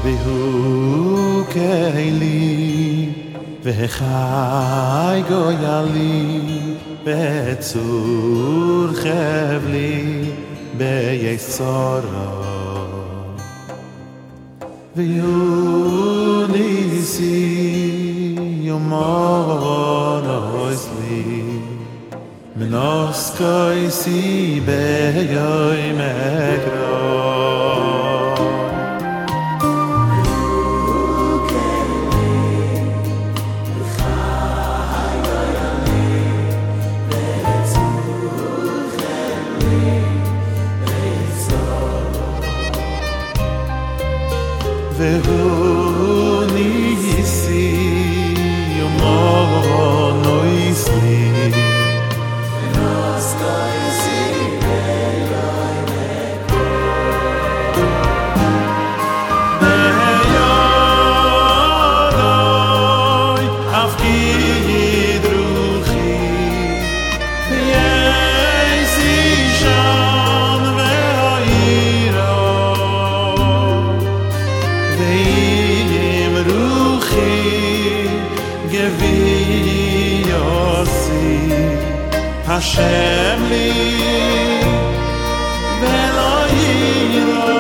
והוא כלי וחי גוילי בצור חבלי ביסורו והוא ניסי יומון אוזלי מנוס קויסי ביום אגרו והוא ניסי יומון אוזלי מנוס קויסי ביום בידוי הפקיד רוחי ויעשי שם והעירו ועם רוחי גבי יוסי השם לי ולא יירו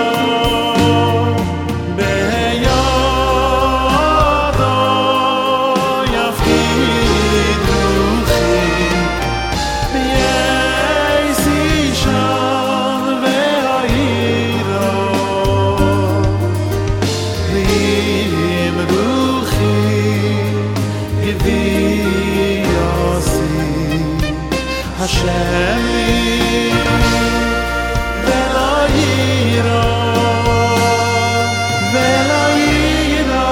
בידו יפקיד רוחי ויעשי שם והעירו ועם רוחי גבי יוסי השם לי ולא יירו ולא יירו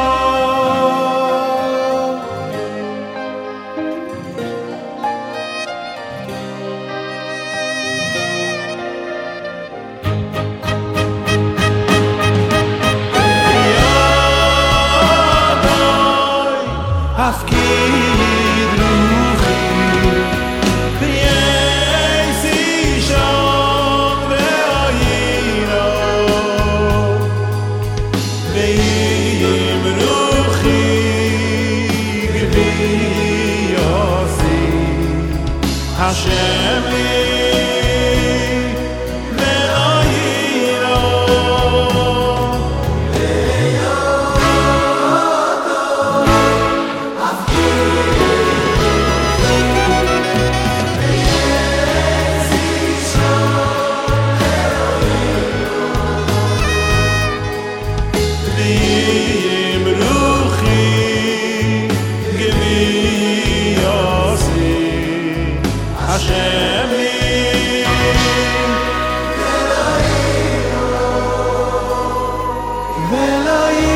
הפקיד רוחי ויעשי שם והעירו ועם רוחי גבי יוסי השם לי ולא יירו ועם רוחי גבי יוסי השם לי ולא יירו